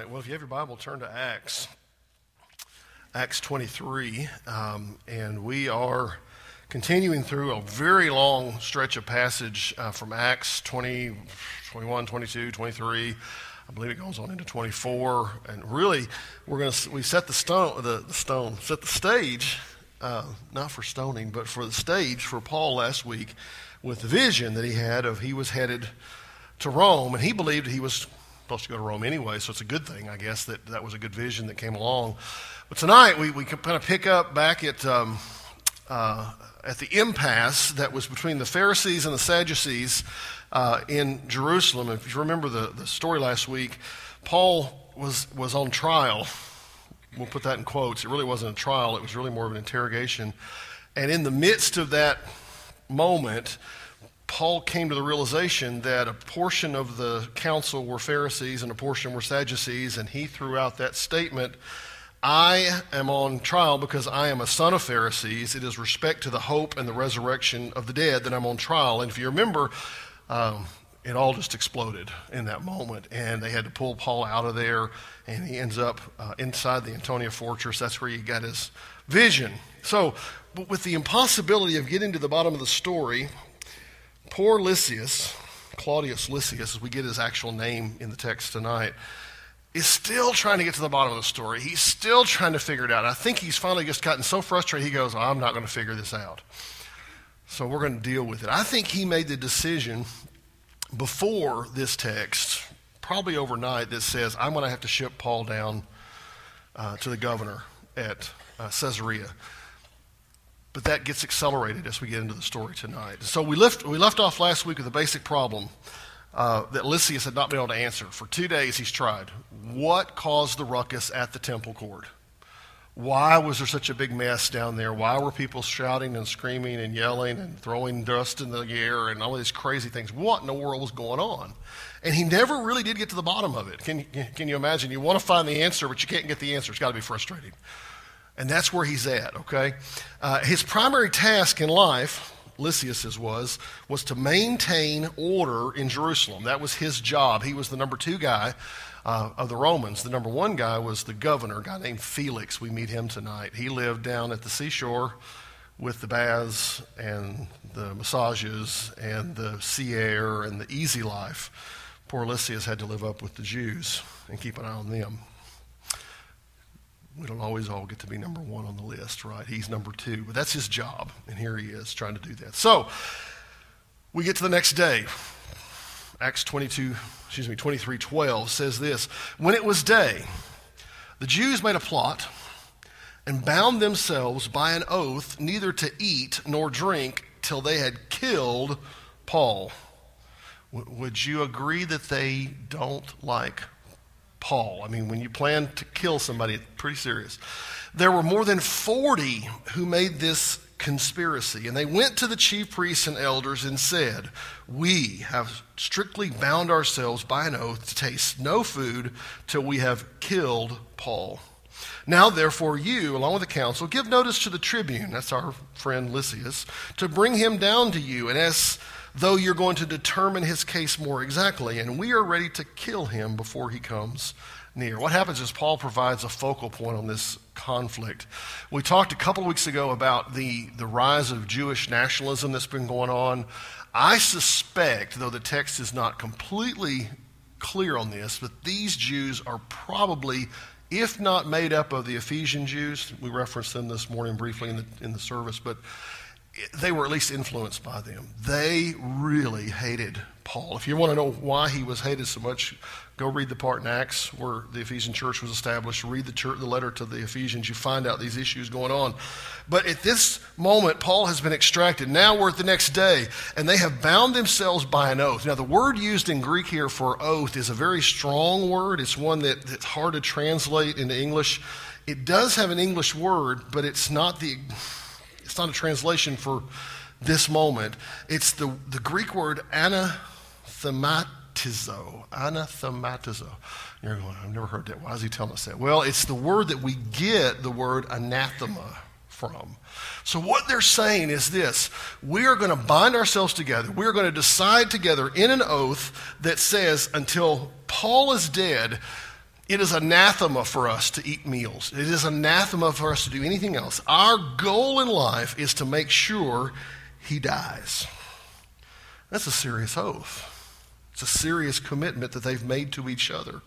right, well, if you have your Bible, turn to Acts 23, and we are continuing through a very long stretch of passage from Acts 20, 21, 22, 23. I believe it goes on into 24, and really, we set the stage, not for stoning, but for the stage for Paul last week with the vision that he had of he was headed to Rome, and he believed he was supposed to go to Rome anyway, so it's a good thing, I guess, that was a good vision that came along. But tonight, we kind of pick up back at the impasse that was between the Pharisees and the Sadducees in Jerusalem. If you remember the story last week, Paul was on trial. We'll put that in quotes. It really wasn't a trial. It was really more of an interrogation. And in the midst of that moment, Paul came to the realization that a portion of the council were Pharisees and a portion were Sadducees, and he threw out that statement, I am on trial because I am a son of Pharisees. It is respect to the hope and the resurrection of the dead that I'm on trial. And if you remember, it all just exploded in that moment, and they had to pull Paul out of there, and he ends up inside the Antonia fortress. That's where he got his vision. So, with the impossibility of getting to the bottom of the story, poor Lysias, Claudius Lysias, as we get his actual name in the text tonight, is still trying to get to the bottom of the story. He's still trying to figure it out. I think he's finally just gotten so frustrated, he goes, I'm not going to figure this out. So we're going to deal with it. I think he made the decision before this text, probably overnight, that says, I'm going to have to ship Paul down to the governor at Caesarea. But that gets accelerated as we get into the story tonight. So we left off last week with a basic problem that Lysias had not been able to answer. For 2 days he's tried. What caused the ruckus at the temple court? Why was there such a big mess down there? Why were people shouting and screaming and yelling and throwing dust in the air and all these crazy things? What in the world was going on? And he never really did get to the bottom of it. Can you imagine? You want to find the answer, but you can't get the answer. It's got to be frustrating. And that's where he's at, okay? His primary task in life, Lysias's was to maintain order in Jerusalem. That was his job. He was the number 2 guy of the Romans. The number 1 guy was the governor, a guy named Felix. We meet him tonight. He lived down at the seashore with the baths and the massages and the sea air and the easy life. Poor Lysias had to live up with the Jews and keep an eye on them. We don't always all get to be number 1 on the list, right? He's number 2, but that's his job, and here he is trying to do that. So we get to the next day. Acts 23:12 says this, when it was day, the Jews made a plot and bound themselves by an oath neither to eat nor drink till they had killed Paul. Would you agree that they don't like Paul? I mean, when you plan to kill somebody, it's pretty serious. There were more than 40 who made this conspiracy, and they went to the chief priests and elders and said, we have strictly bound ourselves by an oath to taste no food till we have killed Paul. Now, therefore, you, along with the council, give notice to the tribune, that's our friend Lysias, to bring him down to you, and as though you're going to determine his case more exactly, and we are ready to kill him before he comes near. What happens is Paul provides a focal point on this conflict. We talked a couple of weeks ago about the rise of Jewish nationalism that's been going on. I suspect, though the text is not completely clear on this, that these Jews are probably, if not made up of the Ephesian Jews, we referenced them this morning briefly in the service, but they were at least influenced by them. They really hated Paul. If you want to know why he was hated so much, go read the part in Acts where the Ephesian church was established. Read the letter to the Ephesians. You find out these issues going on. But at this moment, Paul has been extracted. Now we're at the next day, and they have bound themselves by an oath. Now, the word used in Greek here for oath is a very strong word. It's one that's hard to translate into English. It does have an English word, but it's not a translation for this moment. It's the Greek word anathematizo. Anathematizo. You're going, I've never heard that. Why is he telling us that? Well, it's the word that we get the word anathema from. So what they're saying is this: we are going to bind ourselves together. We are going to decide together in an oath that says until Paul is dead, It is anathema for us to eat meals. It is anathema for us to do anything else. Our goal in life is to make sure he dies. That's a serious oath. It's a serious commitment that they've made to each other.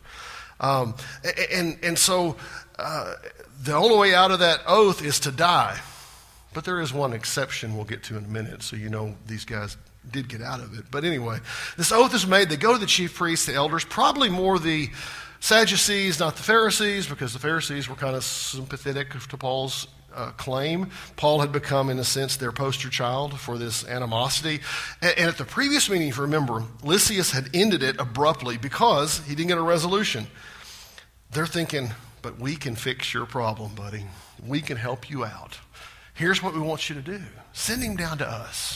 So the only way out of that oath is to die. But there is one exception we'll get to in a minute, so you know these guys did get out of it. But anyway, this oath is made. They go to the chief priests, the elders, probably more the Sadducees, not the Pharisees, because the Pharisees were kind of sympathetic to Paul's claim. Paul had become, in a sense, their poster child for this animosity. And at the previous meeting, if you remember, Lysias had ended it abruptly because he didn't get a resolution. They're thinking, but we can fix your problem, buddy. We can help you out. Here's what we want you to do. Send him down to us.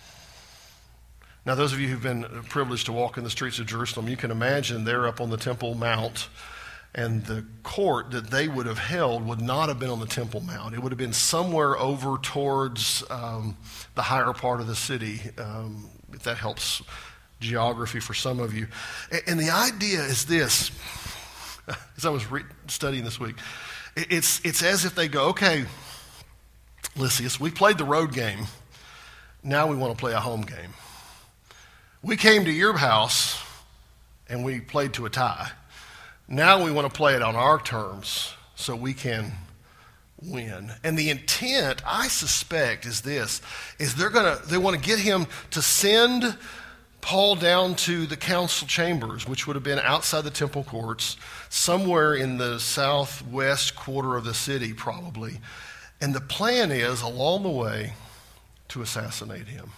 Now, those of you who've been privileged to walk in the streets of Jerusalem, you can imagine they're up on the Temple Mount, and the court that they would have held would not have been on the Temple Mount. It would have been somewhere over towards the higher part of the city, if that helps geography for some of you. And the idea is this, as I was studying this week, it's as if they go, okay, Lysias, we played the road game. Now we want to play a home game. We came to your house and we played to a tie. Now we want to play it on our terms so we can win. And the intent, I suspect, is this, is they want to get him to send Paul down to the council chambers, which would have been outside the temple courts, somewhere in the southwest quarter of the city probably. And the plan is, along the way, to assassinate him.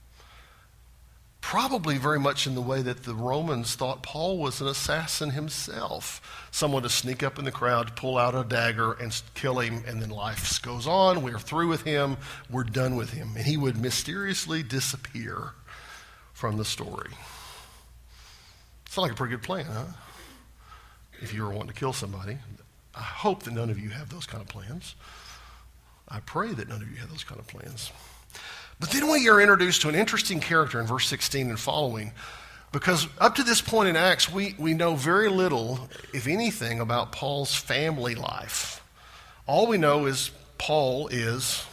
Probably very much in the way that the Romans thought Paul was an assassin himself. Someone to sneak up in the crowd, pull out a dagger, and kill him, and then life goes on. We're through with him. We're done with him. And he would mysteriously disappear from the story. Sounds like a pretty good plan, huh? If you were wanting to kill somebody. I hope that none of you have those kind of plans. I pray that none of you have those kind of plans. But then we are introduced to an interesting character in verse 16 and following, because up to this point in Acts, we know very little, if anything, about Paul's family life. All we know is Paul is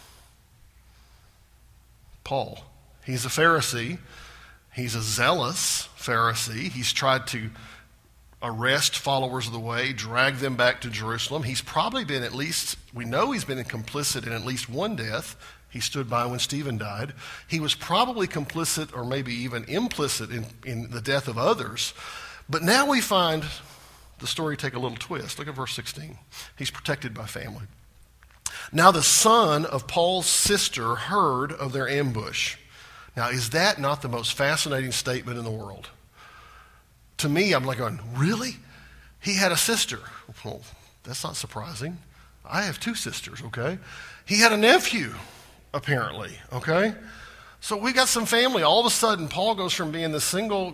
Paul. He's a Pharisee. He's a zealous Pharisee. He's tried to arrest followers of the way, drag them back to Jerusalem. He's probably been we know he's been complicit in at least one death. He stood by when Stephen died. He was probably complicit or maybe even implicit in the death of others. But now we find the story take a little twist. Look at verse 16. He's protected by family. Now the son of Paul's sister heard of their ambush. Now, is that not the most fascinating statement in the world? To me, I'm like going, really? He had a sister. Well, that's not surprising. I have two sisters, okay? He had a nephew, apparently, okay? So we got some family. All of a sudden, Paul goes from being the single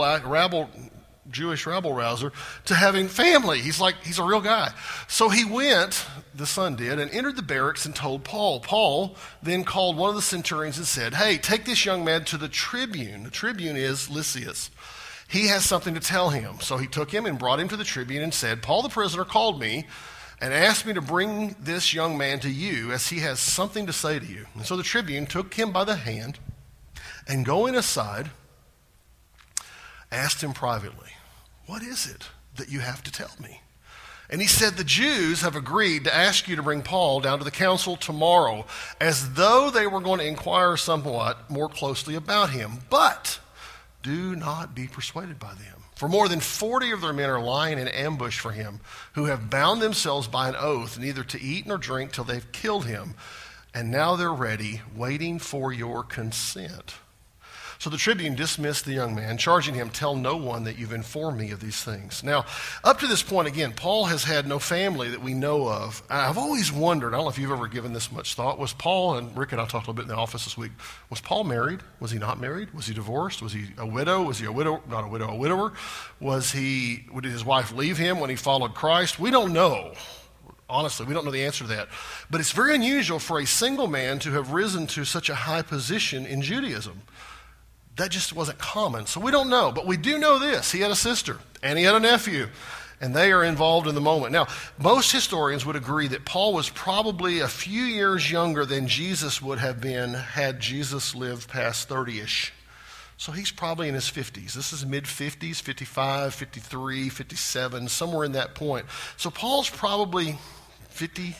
Jewish rabble-rouser to having family. He's a real guy. So he went, the son did, and entered the barracks and told Paul. Paul then called one of the centurions and said, hey, take this young man to the tribune. The tribune is Lysias. He has something to tell him. So he took him and brought him to the tribune and said, Paul the prisoner called me and asked me to bring this young man to you as he has something to say to you. And so the tribune took him by the hand and going aside, asked him privately, what is it that you have to tell me? And he said, the Jews have agreed to ask you to bring Paul down to the council tomorrow, as though they were going to inquire somewhat more closely about him. But do not be persuaded by them. For more than 40 of their men are lying in ambush for him, who have bound themselves by an oath neither to eat nor drink till they've killed him. And now they're ready, waiting for your consent. So the tribune dismissed the young man, charging him, tell no one that you've informed me of these things. Now, up to this point, again, Paul has had no family that we know of. I've always wondered, I don't know if you've ever given this much thought, was Paul, and Rick and I talked a little bit in the office this week, was Paul married? Was he not married? Was he divorced? Was he a widow? Was he a widow, not a widow, a widower? Did his wife leave him when he followed Christ? We don't know. Honestly, we don't know the answer to that. But it's very unusual for a single man to have risen to such a high position in Judaism. That just wasn't common. So we don't know. But we do know this. He had a sister and he had a nephew. and they are involved in the moment. Now, most historians would agree that Paul was probably a few years younger than Jesus would have been had Jesus lived past 30-ish. So he's probably in his 50s. This is mid-50s, 55, 53, 57, somewhere in that point. So Paul's probably 50,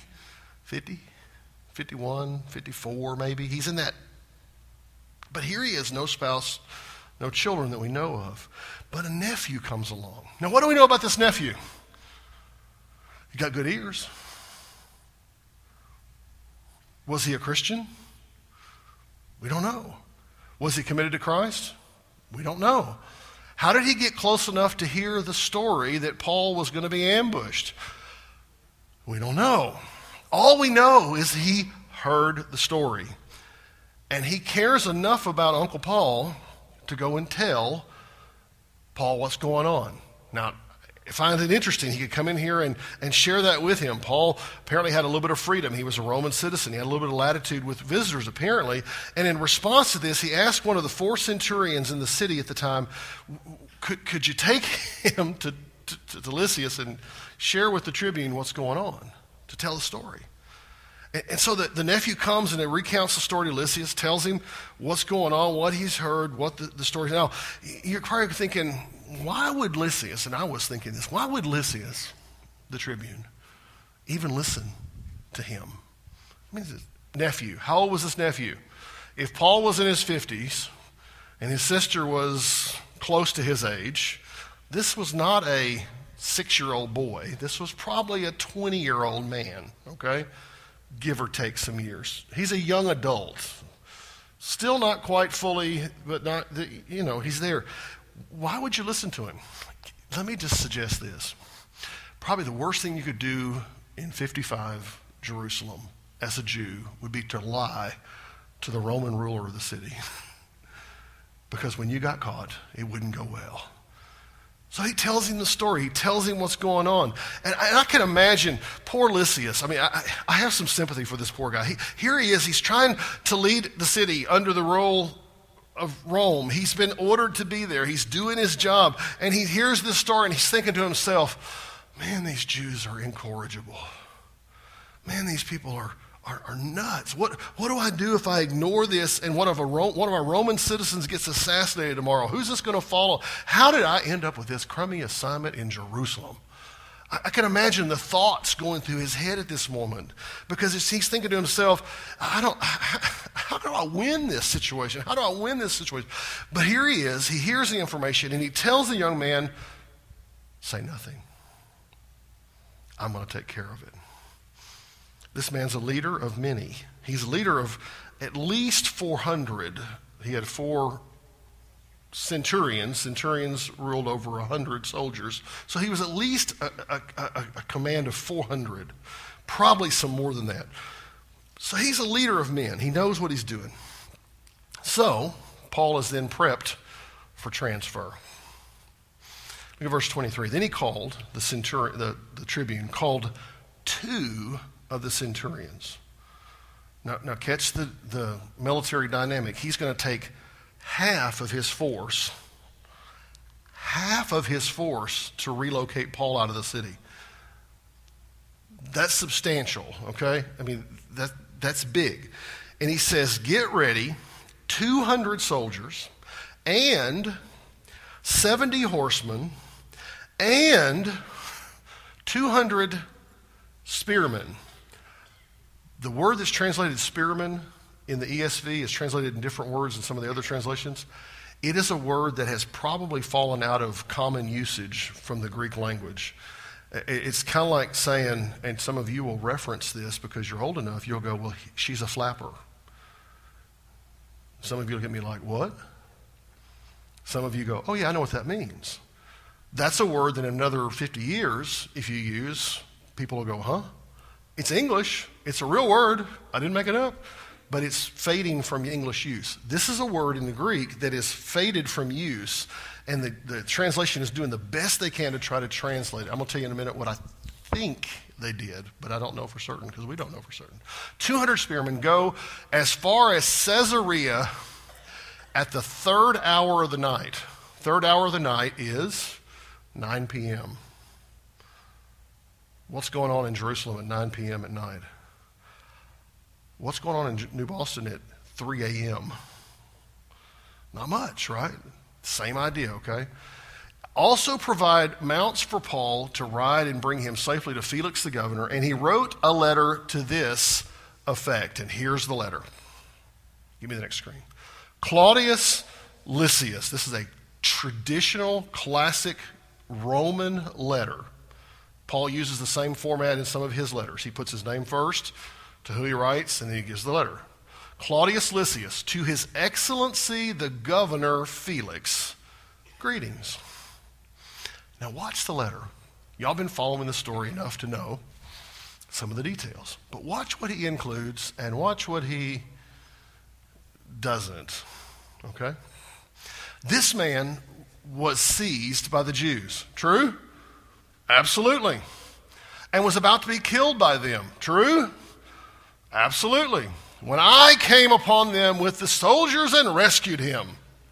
51, 54 maybe. He's in that. But here he is, no spouse, no children that we know of. But a nephew comes along. Now, what do we know about this nephew? He got good ears. Was he a Christian? We don't know. Was he committed to Christ? We don't know. How did he get close enough to hear the story that Paul was going to be ambushed? We don't know. All we know is he heard the story. And he cares enough about Uncle Paul to go and tell Paul what's going on. Now, I find it interesting. He could come in here and share that with him. Paul apparently had a little bit of freedom. He was a Roman citizen. He had a little bit of latitude with visitors, apparently. And in response to this, he asked one of the 4 centurions in the city at the time, could you take him to Lysias and share with the tribune what's going on, to tell the story? And so the nephew comes and it recounts the story to Lysias, tells him what's going on, what he's heard, what the story is. Now, you're probably thinking, why would Lysias, and I was thinking this, why would Lysias, the tribune, even listen to him? I mean, his nephew. How old was this nephew? If Paul was in his 50s and his sister was close to his age, this was not a 6-year-old boy. This was probably a 20-year-old man, okay? Give or take some years. He's a young adult. Still not quite fully, but not, he's there. Why would you listen to him? Let me just suggest this. Probably the worst thing you could do in 55 Jerusalem as a Jew would be to lie to the Roman ruler of the city. Because when you got caught, it wouldn't go well. So he tells him the story. He tells him what's going on. And I can imagine poor Lysias. I mean, I have some sympathy for this poor guy. Here he is. He's trying to lead the city under the rule of Rome. He's been ordered to be there. He's doing his job. And he hears this story and he's thinking to himself, man, these Jews are incorrigible. Man, these people are nuts. What do I do if I ignore this and one of our Roman citizens gets assassinated tomorrow? Who's this going to follow? How did I end up with this crummy assignment in Jerusalem? I can imagine the thoughts going through his head at this moment because he's thinking to himself, how do I win this situation? How do I win this situation? But here he is. He hears the information and he tells the young man, say nothing. I'm going to take care of it. This man's a leader of many. He's a leader of at least 400. He had 4 centurions. Centurions ruled over 100 soldiers. So he was at least a command of 400, probably some more than that. So he's a leader of men. He knows what he's doing. So Paul is then prepped for transfer. Look at verse 23. Then he called the tribune, called 2 of the centurions. Now catch the military dynamic. He's going to take half of his force to relocate Paul out of the city. That's substantial, okay? I mean, that's big. And he says, get ready, 200 soldiers and 70 horsemen and 200 spearmen. The word that's translated spearman in the ESV is translated in different words in some of the other translations. It is a word that has probably fallen out of common usage from the Greek language. It's kind of like saying, and some of you will reference this because you're old enough, you'll go, well, she's a flapper. Some of you look at me like, what? Some of you go, oh yeah, I know what that means. That's a word that in another 50 years, if you use, people will go, huh? It's English. It's a real word. I didn't make it up. But it's fading from English use. This is a word in the Greek that is faded from use, and the translation is doing the best they can to try to translate it. I'm going to tell you in a minute what I think they did, but I don't know for certain because we don't know for certain. 200 spearmen go as far as Caesarea at the 3rd hour of the night. 3rd hour of the night is 9 p.m. What's going on in Jerusalem at 9 p.m. at night? What's going on in New Boston at 3 a.m.? Not much, right? Same idea, okay? Also provide mounts for Paul to ride and bring him safely to Felix the governor, and he wrote a letter to this effect. And here's the letter. Give me the next screen. Claudius Lysias. This is a traditional, classic Roman letter. Paul uses the same format in some of his letters. He puts his name first, to who he writes, and then he gives the letter. Claudius Lysias, to his excellency the governor Felix, greetings. Now watch the letter. Y'all been following the story enough to know some of the details. But watch what he includes and watch what he doesn't. Okay? This man was seized by the Jews. True? Absolutely. And was about to be killed by them. True? Absolutely. When I came upon them with the soldiers and rescued him.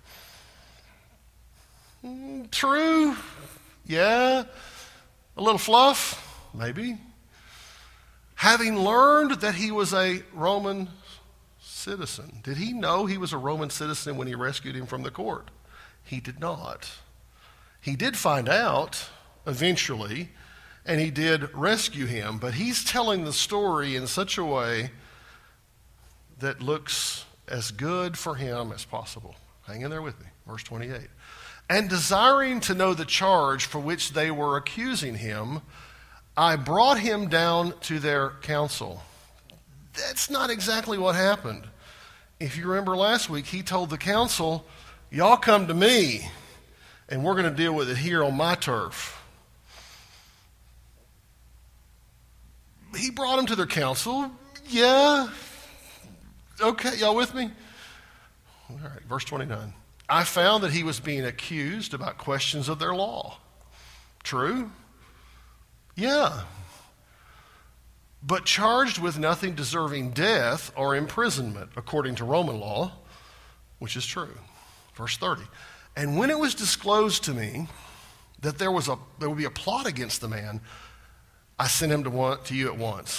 True? Yeah. A little fluff? Maybe. Having learned that he was a Roman citizen. Did he know he was a Roman citizen when he rescued him from the court? He did not. He did find out eventually, and he did rescue him, but he's telling the story in such a way that looks as good for him as possible. Hang in there with me. Verse 28. And desiring to know the charge for which they were accusing him, I brought him down to their council. That's not exactly what happened. If you remember last week, he told the council, y'all come to me, and we're going to deal with it here on my turf. He brought him to their council. Yeah. Okay, y'all with me? All right, verse 29. I found that he was being accused about questions of their law. True? Yeah. But charged with nothing deserving death or imprisonment, according to Roman law, which is true. Verse 30. And when it was disclosed to me that there would be a plot against the man, I sent him to you at once.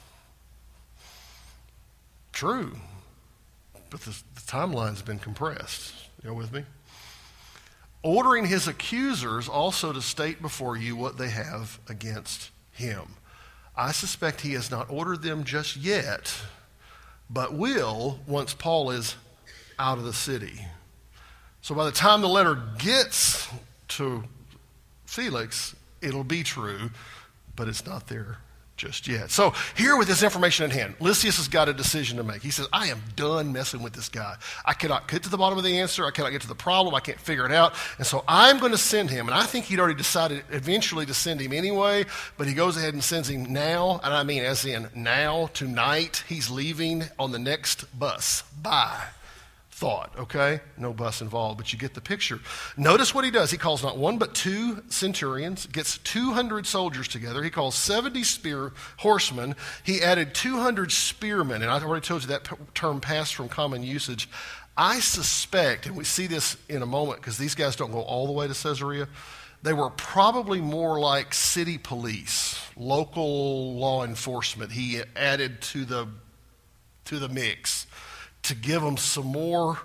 True. But the timeline's been compressed. You with me? Ordering his accusers also to state before you what they have against him. I suspect he has not ordered them just yet, but will once Paul is out of the city. So by the time the letter gets to Felix, it'll be true, but it's not there just yet. So here with this information in hand, Lysias has got a decision to make. He says, I am done messing with this guy. I cannot get to the bottom of the answer. I cannot get to the problem. I can't figure it out. And so I'm going to send him. And I think he'd already decided eventually to send him anyway, but he goes ahead and sends him now. And I mean as in now, tonight. He's leaving on the next bus. Bye. Thought, okay? No bus involved, but you get the picture. Notice what he does. He calls not one but two centurions, gets 200 soldiers together. He calls 70 horsemen. He added 200 spearmen, and I already told you that term passed from common usage. I suspect, and we see this in a moment because these guys don't go all the way to Caesarea, they were probably more like city police, local law enforcement. He added to the mix to give them some more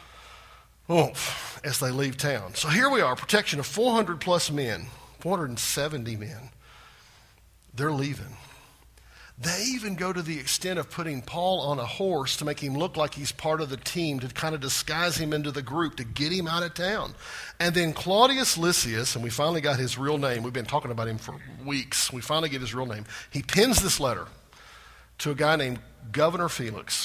oomph as they leave town. So here we are, protection of 400 plus men, 470 men. They're leaving. They even go to the extent of putting Paul on a horse to make him look like he's part of the team, to kind of disguise him into the group, to get him out of town. And then Claudius Lysias, and we finally got his real name. We've been talking about him for weeks. We finally get his real name. He pens this letter to a guy named Governor Felix,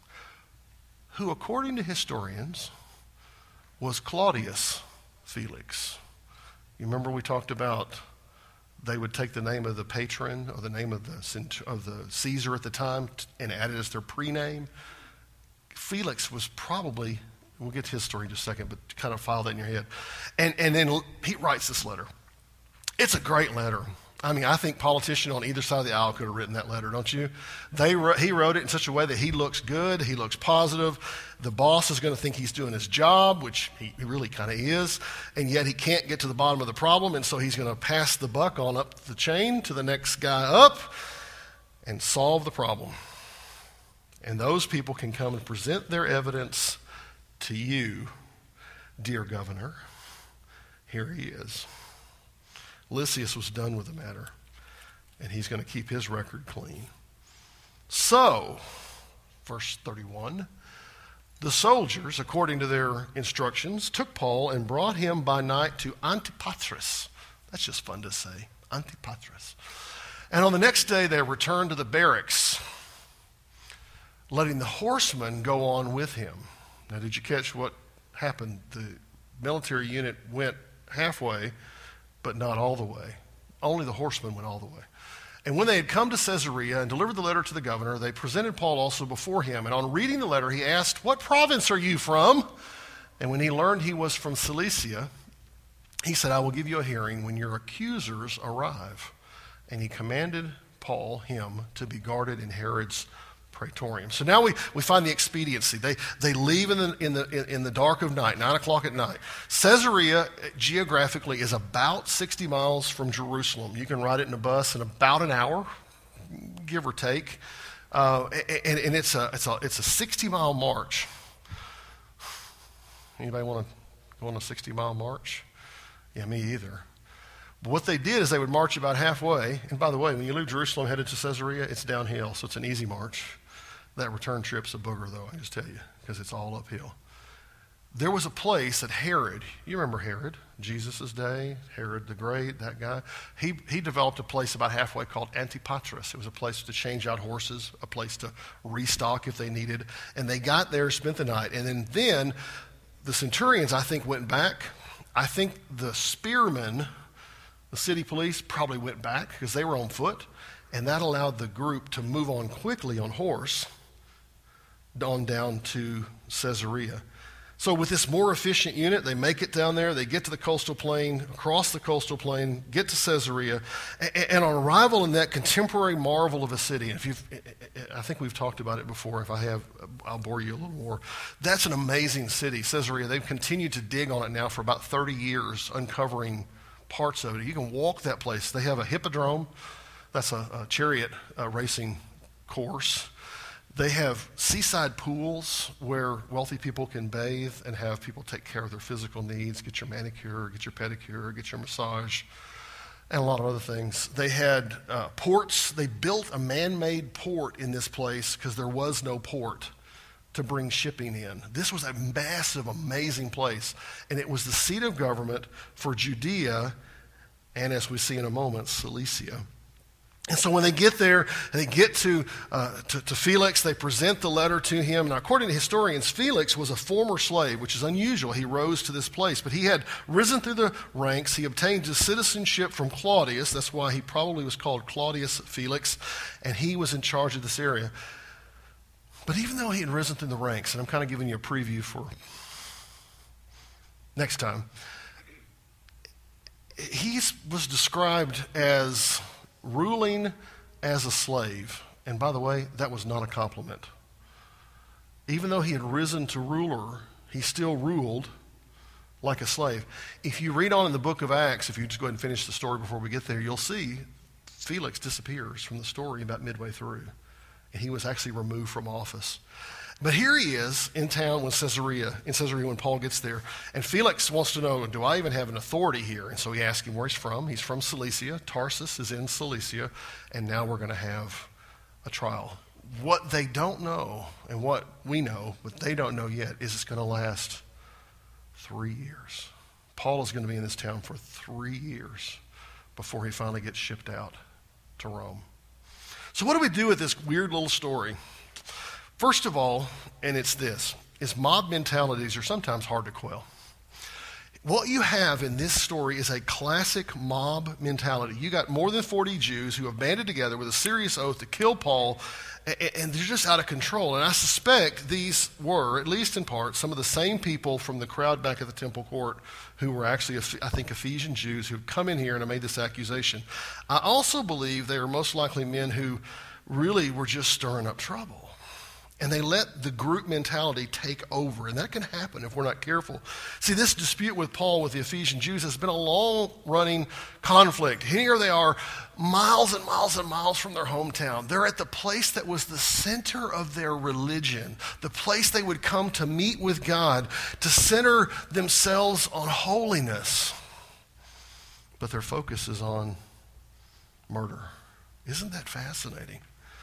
who, according to historians, was Claudius Felix. You remember we talked about they would take the name of the patron or the name of the Caesar at the time and add it as their prename. Felix was probably, we'll get to his story in just a second, but kind of file that in your head. And then he writes this letter. It's a great letter. I mean, I think politicians on either side of the aisle could have written that letter, don't you? He wrote it in such a way that he looks good, he looks positive. The boss is going to think he's doing his job, which he really kind of is, and yet he can't get to the bottom of the problem, and so he's going to pass the buck on up the chain to the next guy up and solve the problem. And those people can come and present their evidence to you, dear governor. Here he is. Lysias was done with the matter, and he's going to keep his record clean. So, verse 31, the soldiers, according to their instructions, took Paul and brought him by night to Antipatris. That's just fun to say, Antipatris. And on the next day they returned to the barracks, letting the horsemen go on with him. Now, did you catch what happened? The military unit went halfway, but not all the way. Only the horsemen went all the way. And when they had come to Caesarea and delivered the letter to the governor, they presented Paul also before him. And on reading the letter, he asked, "What province are you from?" And when he learned he was from Cilicia, he said, "I will give you a hearing when your accusers arrive." And he commanded him, to be guarded in Herod's praetorium. So now we find the expediency. They leave in the dark of night, 9 o'clock at night. Caesarea, geographically, is about 60 miles from Jerusalem. You can ride it in a bus in about an hour, give or take. And it's a 60-mile march. Anybody want to go on a 60-mile march? Yeah, me either. But what they did is they would march about halfway. And by the way, when you leave Jerusalem headed to Caesarea, it's downhill, so it's an easy march. That return trip's a booger, though, I can just tell you, because it's all uphill. There was a place that Herod, you remember Herod, Jesus' day, Herod the Great, that guy. He developed a place about halfway called Antipatris. It was a place to change out horses, a place to restock if they needed. And they got there, spent the night. And then the centurions, I think, went back. I think the spearmen, the city police, probably went back because they were on foot. And that allowed the group to move on quickly on horse on down to Caesarea. So with this more efficient unit, they make it down there, they get to the coastal plain, across the coastal plain, get to Caesarea, and on arrival in that contemporary marvel of a city, and I think we've talked about it before, if I have, I'll bore you a little more. That's an amazing city, Caesarea. They've continued to dig on it now for about 30 years, uncovering parts of it. You can walk that place. They have a hippodrome. That's a chariot racing course. They have seaside pools where wealthy people can bathe and have people take care of their physical needs, get your manicure, get your pedicure, get your massage, and a lot of other things. They had ports. They built a man-made port in this place because there was no port to bring shipping in. This was a massive, amazing place, and it was the seat of government for Judea and, as we see in a moment, Cilicia. And so when they get there, and they get to Felix, they present the letter to him. Now, according to historians, Felix was a former slave, which is unusual. He rose to this place, but he had risen through the ranks. He obtained his citizenship from Claudius. That's why he probably was called Claudius Felix, and he was in charge of this area. But even though he had risen through the ranks, and I'm kind of giving you a preview for next time, he was described as ruling as a slave. And by the way, that was not a compliment. Even though he had risen to ruler, he still ruled like a slave. If you read on in the book of Acts, if you just go ahead and finish the story before we get there, you'll see Felix disappears from the story about midway through. And he was actually removed from office. But here he is in town in Caesarea when Paul gets there. And Felix wants to know, do I even have an authority here? And so he asks him where he's from. He's from Cilicia. Tarsus is in Cilicia. And now we're going to have a trial. What they don't know, and what we know, but they don't know yet, is it's going to last 3 years. Paul is going to be in this town for 3 years before he finally gets shipped out to Rome. So what do we do with this weird little story? First of all, and it's this, is mob mentalities are sometimes hard to quell. What you have in this story is a classic mob mentality. You got more than 40 Jews who have banded together with a serious oath to kill Paul, and they're just out of control. And I suspect these were, at least in part, some of the same people from the crowd back at the temple court who were actually, I think, Ephesian Jews who had come in here and made this accusation. I also believe they are most likely men who really were just stirring up trouble. And they let the group mentality take over. And that can happen if we're not careful. See, this dispute with Paul with the Ephesian Jews has been a long-running conflict. Here they are, miles and miles and miles from their hometown. They're at the place that was the center of their religion, the place they would come to meet with God, to center themselves on holiness. But their focus is on murder. Isn't that fascinating?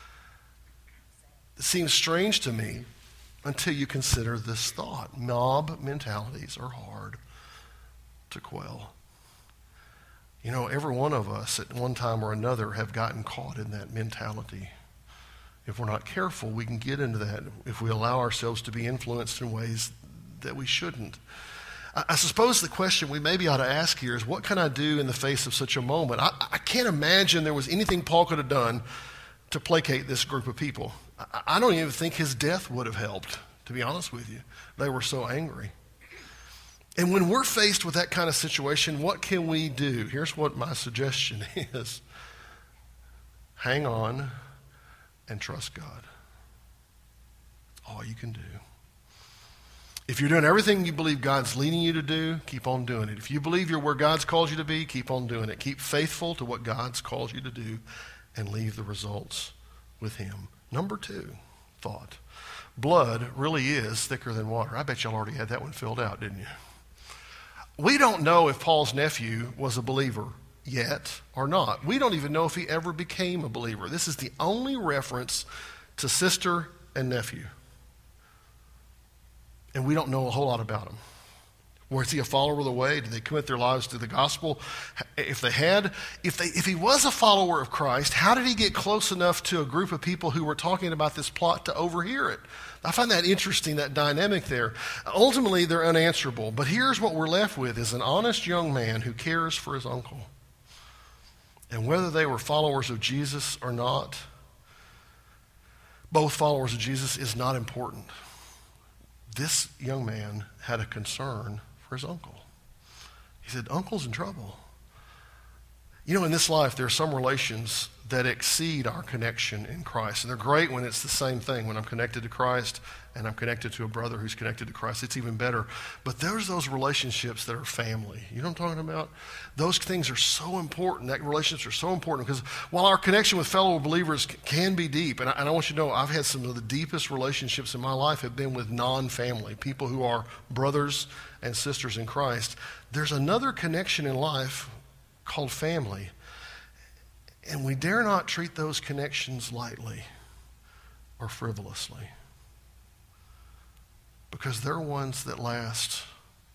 It seems strange to me until you consider this thought. Mob mentalities are hard to quell. You know, every one of us at one time or another have gotten caught in that mentality. If we're not careful, we can get into that if we allow ourselves to be influenced in ways that we shouldn't. I suppose the question we maybe ought to ask here is, what can I do in the face of such a moment? I can't imagine there was anything Paul could have done to placate this group of people. I don't even think his death would have helped, to be honest with you. They were so angry. And when we're faced with that kind of situation, what can we do? Here's what my suggestion is. Hang on and trust God. That's all you can do. If you're doing everything you believe God's leading you to do, keep on doing it. If you believe you're where God's called you to be, keep on doing it. Keep faithful to what God's called you to do and leave the results with him. Number 2 thought. Blood really is thicker than water. I bet y'all already had that one filled out, didn't you? We don't know if Paul's nephew was a believer yet or not. We don't even know if he ever became a believer. This is the only reference to sister and nephew. And we don't know a whole lot about him. Was he a follower of the way? Did they commit their lives to the gospel? If he was a follower of Christ, how did he get close enough to a group of people who were talking about this plot to overhear it? I find that interesting, that dynamic there. Ultimately, they're unanswerable. But here's what we're left with is an honest young man who cares for his uncle. And whether they were followers of Jesus or not, both followers of Jesus, is not important. This young man had a concern for his uncle. He said, Uncle's in trouble. You know, in this life, there are some relations that exceed our connection in Christ. And they're great when it's the same thing. When I'm connected to Christ and I'm connected to a brother who's connected to Christ, it's even better. But there's those relationships that are family. You know what I'm talking about? Those things are so important. That relationships are so important because while our connection with fellow believers can be deep, and I want you to know I've had some of the deepest relationships in my life have been with non-family, people who are brothers and sisters in Christ. There's another connection in life called family. And we dare not treat those connections lightly or frivolously because they're ones that last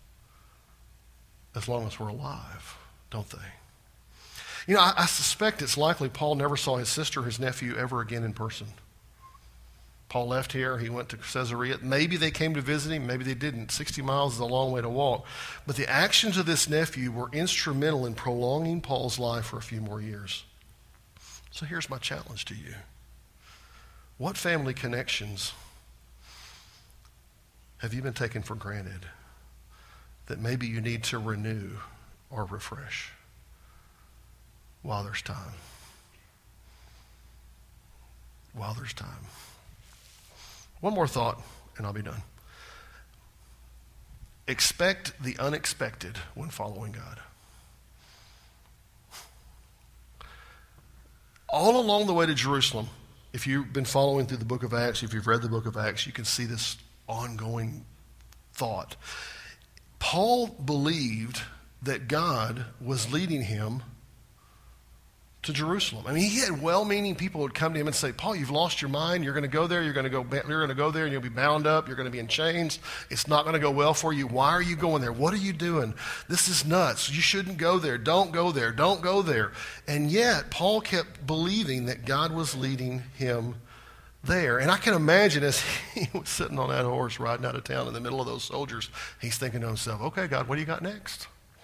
as long as we're alive, don't they? You know, I suspect it's likely Paul never saw his sister or his nephew ever again in person. Paul left here. He went to Caesarea. Maybe they came to visit him. Maybe they didn't. 60 miles is a long way to walk. But the actions of this nephew were instrumental in prolonging Paul's life for a few more years. So here's my challenge to you. What family connections have you been taking for granted that maybe you need to renew or refresh while there's time? While there's time. One more thought, and I'll be done. Expect the unexpected when following God. All along the way to Jerusalem, if you've been following through the book of Acts, if you've read the book of Acts, you can see this ongoing thought. Paul believed that God was leading him to Jerusalem. I mean, he had well-meaning people who would come to him and say, Paul, you've lost your mind. You're going to go there. You're going to go there, and you'll be bound up. You're going to be in chains. It's not going to go well for you. Why are you going there? What are you doing? This is nuts. You shouldn't go there. Don't go there. Don't go there. And yet, Paul kept believing that God was leading him there. And I can imagine as he was sitting on that horse riding out of town in the middle of those soldiers, he's thinking to himself, okay, God, what do you got next?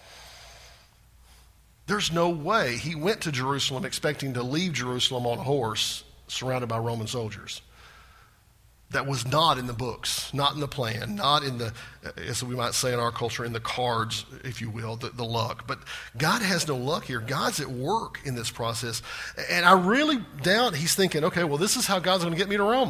There's no way he went to Jerusalem expecting to leave Jerusalem on a horse surrounded by Roman soldiers. That was not in the books, not in the plan, not in the, as we might say in our culture, in the cards, if you will, the luck. But God has no luck here. God's at work in this process. And I really doubt he's thinking, okay, well, this is how God's going to get me to Rome.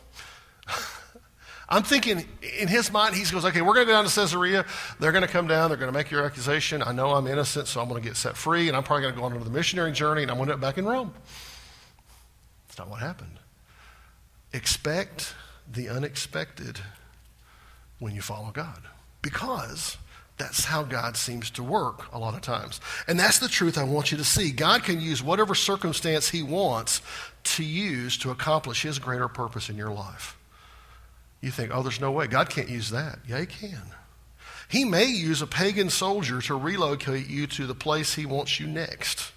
I'm thinking in his mind, he goes, okay, we're going to go down to Caesarea. They're going to come down. They're going to make your accusation. I know I'm innocent, so I'm going to get set free. And I'm probably going to go on to the missionary journey, and I'm going to end up back in Rome. That's not what happened. Expect the unexpected when you follow God, because that's how God seems to work a lot of times. And that's the truth I want you to see. God can use whatever circumstance he wants to use to accomplish his greater purpose in your life. You think, oh, there's no way. God can't use that. Yeah, he can. He may use a pagan soldier to relocate you to the place he wants you next.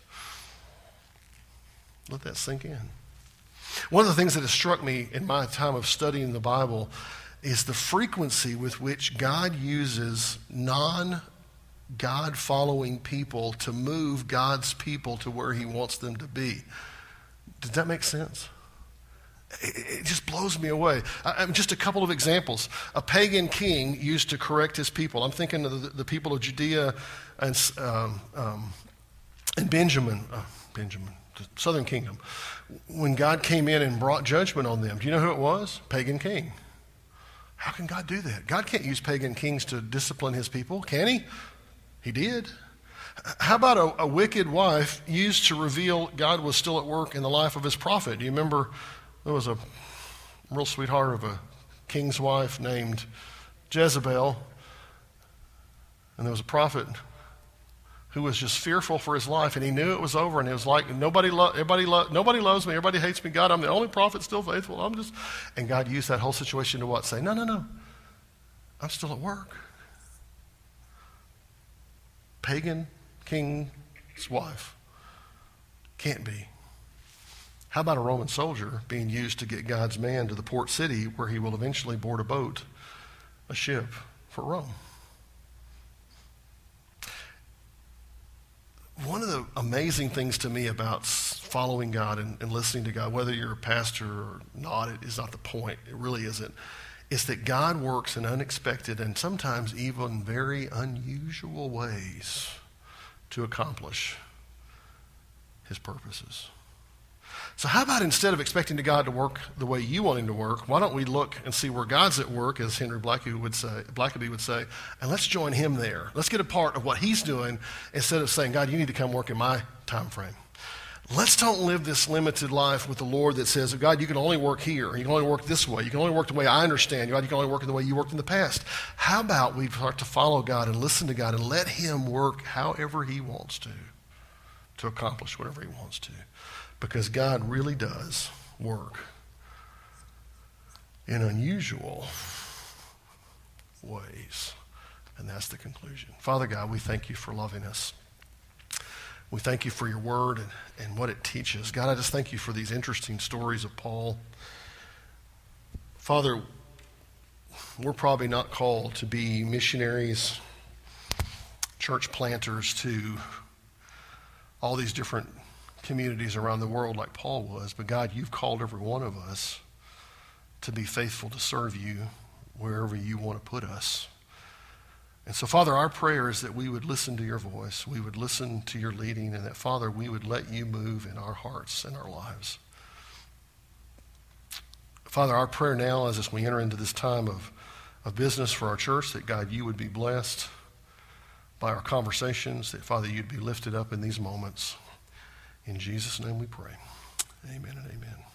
Let that sink in. One of the things that has struck me in my time of studying the Bible is the frequency with which God uses non-God following people to move God's people to where he wants them to be. Does that make sense? It just blows me away. Just a couple of examples. A pagan king used to correct his people. I'm thinking of the people of Judea and Benjamin, the southern kingdom. When God came in and brought judgment on them, do you know who it was? Pagan king. How can God do that? God can't use pagan kings to discipline his people, can he? He did. How about a wicked wife used to reveal God was still at work in the life of his prophet? Do you remember there was a real sweetheart of a king's wife named Jezebel, and there was a prophet who was just fearful for his life, and he knew it was over, and it was like, nobody loves me, everybody hates me. God, I'm the only prophet still faithful. And God used that whole situation to what? Say, no, I'm still at work. Pagan king's wife. Can't be. How about a Roman soldier being used to get God's man to the port city where he will eventually board a ship for Rome? One of the amazing things to me about following God and listening to God, whether you're a pastor or not, it is not the point. It really isn't. Is that God works in unexpected and sometimes even very unusual ways to accomplish his purposes. So how about instead of expecting God to work the way you want him to work, why don't we look and see where God's at work, as Henry Blackaby would say, and let's join him there. Let's get a part of what he's doing instead of saying, God, you need to come work in my time frame. Let's don't live this limited life with the Lord that says, God, you can only work here. You can only work this way. You can only work the way I understand you. God, you can only work in the way you worked in the past. How about we start to follow God and listen to God and let him work however he wants to accomplish whatever he wants to. Because God really does work in unusual ways. And that's the conclusion. Father God, we thank you for loving us. We thank you for your word and what it teaches. God, I just thank you for these interesting stories of Paul. Father, we're probably not called to be missionaries, church planters to all these different communities around the world like Paul was, but God, you've called every one of us to be faithful to serve you wherever you want to put us. And so, Father, our prayer is that we would listen to your voice, we would listen to your leading, and that, Father, we would let you move in our hearts and our lives. Father, our prayer now is as we enter into this time of business for our church, that, God, you would be blessed by our conversations, that, Father, you'd be lifted up in these moments. In Jesus' name we pray. Amen and amen.